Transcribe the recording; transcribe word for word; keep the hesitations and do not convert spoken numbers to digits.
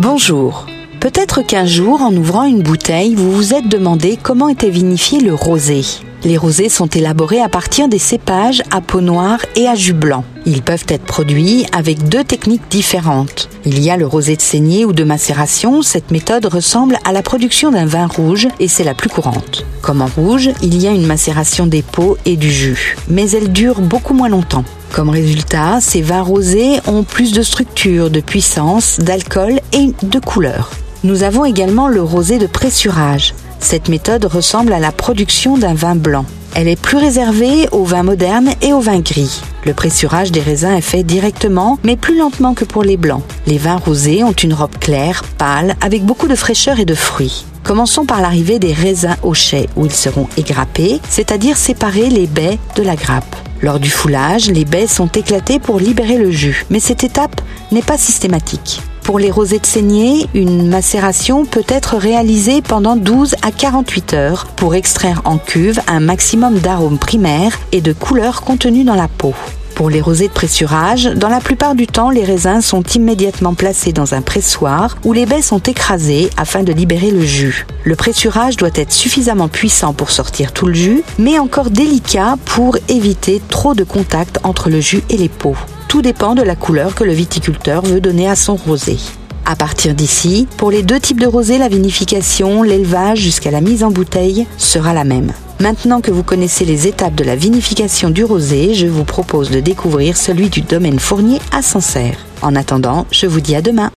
Bonjour. Peut-être qu'un jour, en ouvrant une bouteille, vous vous êtes demandé comment était vinifié le rosé. Les rosés sont élaborés à partir des cépages à peau noire et à jus blanc. Ils peuvent être produits avec deux techniques différentes. Il y a le rosé de saignée ou de macération. Cette méthode ressemble à la production d'un vin rouge et c'est la plus courante. Comme en rouge, il y a une macération des peaux et du jus, mais elle dure beaucoup moins longtemps. Comme résultat, ces vins rosés ont plus de structure, de puissance, d'alcool et de couleur. Nous avons également le rosé de pressurage. Cette méthode ressemble à la production d'un vin blanc. Elle est plus réservée aux vins modernes et aux vins gris. Le pressurage des raisins est fait directement, mais plus lentement que pour les blancs. Les vins rosés ont une robe claire, pâle, avec beaucoup de fraîcheur et de fruits. Commençons par l'arrivée des raisins au chai, où ils seront égrappés, c'est-à-dire séparer les baies de la grappe. Lors du foulage, les baies sont éclatées pour libérer le jus, mais cette étape n'est pas systématique. Pour les rosés de saignée, une macération peut être réalisée pendant douze à quarante-huit heures pour extraire en cuve un maximum d'arômes primaires et de couleurs contenus dans la peau. Pour les rosés de pressurage, dans la plupart du temps, les raisins sont immédiatement placés dans un pressoir où les baies sont écrasées afin de libérer le jus. Le pressurage doit être suffisamment puissant pour sortir tout le jus, mais encore délicat pour éviter trop de contact entre le jus et les peaux. Tout dépend de la couleur que le viticulteur veut donner à son rosé. À partir d'ici, pour les deux types de rosés, la vinification, l'élevage jusqu'à la mise en bouteille sera la même. Maintenant que vous connaissez les étapes de la vinification du rosé, je vous propose de découvrir celui du domaine Fournier à Sancerre. En attendant, je vous dis à demain.